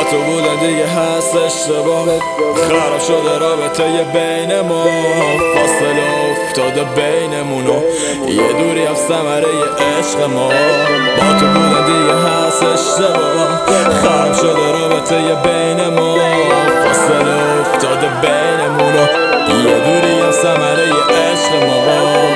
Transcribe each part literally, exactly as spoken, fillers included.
تو بودن دیگه هست اشتباه، خراب شده رابطه بین ما، فاصله افتاده بینمونو، یه دوری هم ثمره عشق ما. با تو بودن دیگه هست اشتباه، خراب شده رابطه بین ما، فاصله افتاده بینمونو، یه دوری هم ثمره عشق ما.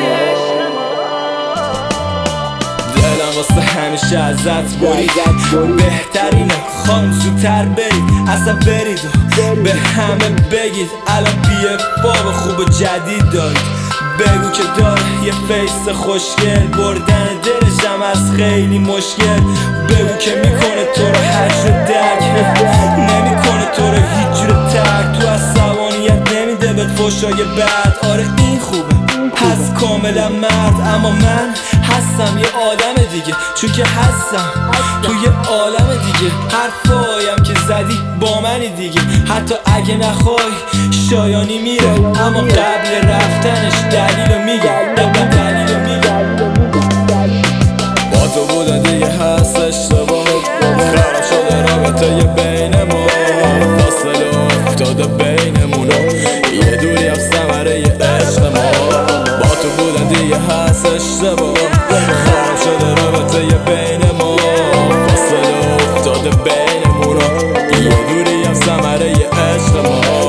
دلم واسه همیشه ازت برید، بهترینه خانم زودتر برید، اصلا برید و به همه بگید الان پی اف به خوب و جدید دارید. بگو که داره یه فیس خوشگل، بردن دلشم از خیلی مشکل. بگو که میکنه تو رو هجر و درک، نمیکنه تو رو هیچ جور ترک. تو عصبانیت نمیده بهت فحشای بد، آره این خوبه هست کاملا مرد. اما من هستم یه آدم دیگه، چون که هستم تو یه عالم دیگه. حرفایم که زدی با منی دیگه، حتی اگه نخوای شایانی میره، اما قبل رفتنش دلیلو میگم، دلیلو میگم. با تو بودن دیگه هست اشتباه، خراب شده رابطه بین ما، فاصله افتاده بینمونو، یه دوری هم ثمره عشق ما. با تو بودن دیگه هست اشتباه، خراب شده رابطه بین ما، فاصله افتاده بینمونو، یه دوری هم ثمره عشق ما.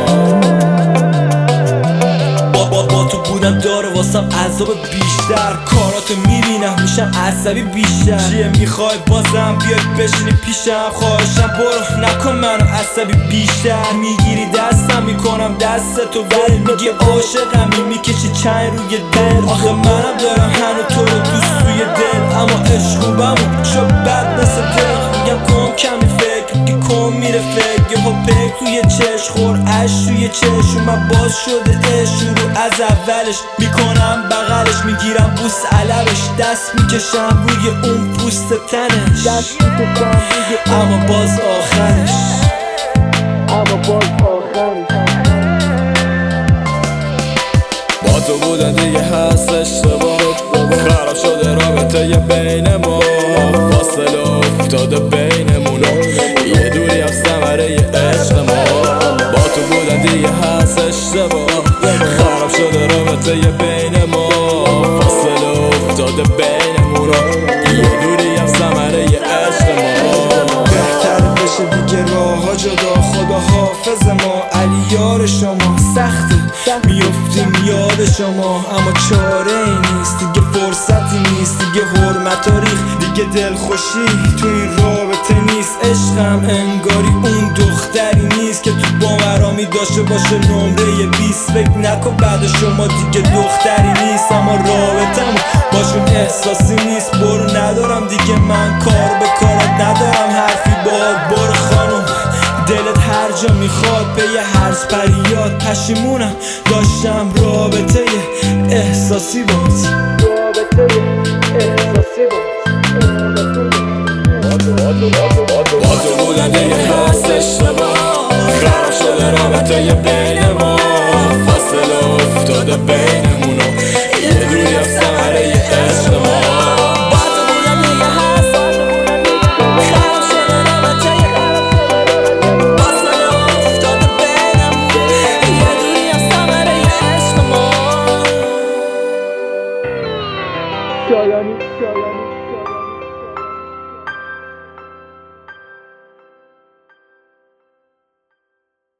با, با, با تو بودن داره واسم عذاب بیشتر، کاراتو میبینم میشم عصبی بیشتر. چیه میخوای بازم بیای بشینی پیشم؟ خواهشم برو نکن منو عصبی بیشتر. میگیری دستم میکنم دست تو ولی میگی عاشقمی، میکشی چنگ روی دل. آخه منم دارم هنو تو رو دوست توی دل، اما عشق خوبمون شو بد مثل دل. میگم کن کمی فکر که کن میره فکر، یه پک توی چش خور اش توی چش. من باز شده عشق شروع از اولش، میکنم بغلش میگیرم بوس علبش، دست میکشم روی اون پوست تنش، اما باز آخرش، اما باز آخرش. با تو بودن دیگه هست اشتباه، خراب شده رابطه بین ما، فاصله افتاده بینمونو، یه دوری هم ثمره عشق ما. با تو بودن دیگه هست اشتباه، خراب شده رابطه بین ما، فاصله افتاده بینمونو، یه دوری هم ثمره عشق ما. بهتر بشه دیگه راه‌ها جدا، خدا حافظ ما، علی یار شما. سخته میفتیم یاد شما، اما چاره ای نیست دیگه، فرصتی نیست دیگه، حرمت تاریخ دیگه، دلخوشی تو این رابطه نیست. عشقم انگاری اون دختری نیست که تو باورامی داشته باشه نمره بیست. فکر نکن بعد شما دیگه دختری نیست، اما رابطم باشون احساسی نیست. برو ندارم دیگه من کار به کارت ندارم، حرفی باید برو خانم، دلت هر جا میخواد به یه هرز پریاد. پشیمونم داشتم رابطه احساسی بود، رابطه احساسی بود. با تو بودن دیگه هست اشتباه، خراب شده رابطه بین ما، فاصله افتاده بینمونو، یه دوری هم ثمره عشق ما. شایانی شایانی